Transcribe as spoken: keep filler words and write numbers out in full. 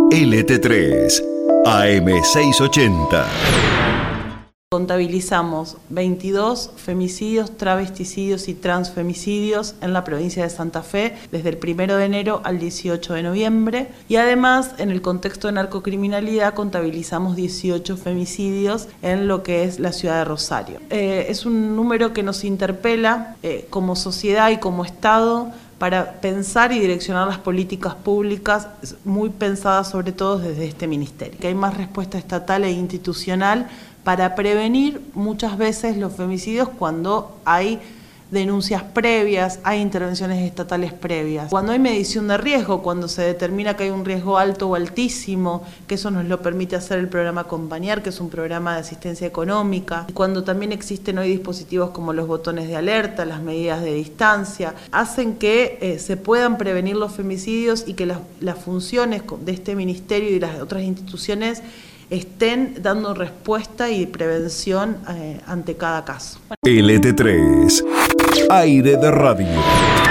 L T tres, A M seiscientos ochenta. Contabilizamos veintidós femicidios, travesticidios y transfemicidios en la provincia de Santa Fe desde el primero de enero al dieciocho de noviembre, y además en el contexto de narcocriminalidad contabilizamos dieciocho femicidios en lo que es la ciudad de Rosario. Eh, es un número que nos interpela eh, como sociedad y como Estado para pensar y direccionar las políticas públicas muy pensadas sobre todo desde este ministerio. Que hay más respuesta estatal e institucional para prevenir muchas veces los femicidios cuando hay denuncias previas, hay intervenciones estatales previas. Cuando hay medición de riesgo, cuando se determina que hay un riesgo alto o altísimo, que eso nos lo permite hacer el programa Acompañar, que es un programa de asistencia económica. Y cuando también existen hoy dispositivos como los botones de alerta, las medidas de distancia, hacen que eh, se puedan prevenir los femicidios y que las, las funciones de este ministerio y las otras instituciones estén dando respuesta y prevención eh, ante cada caso. L T tres, Aire de Radio.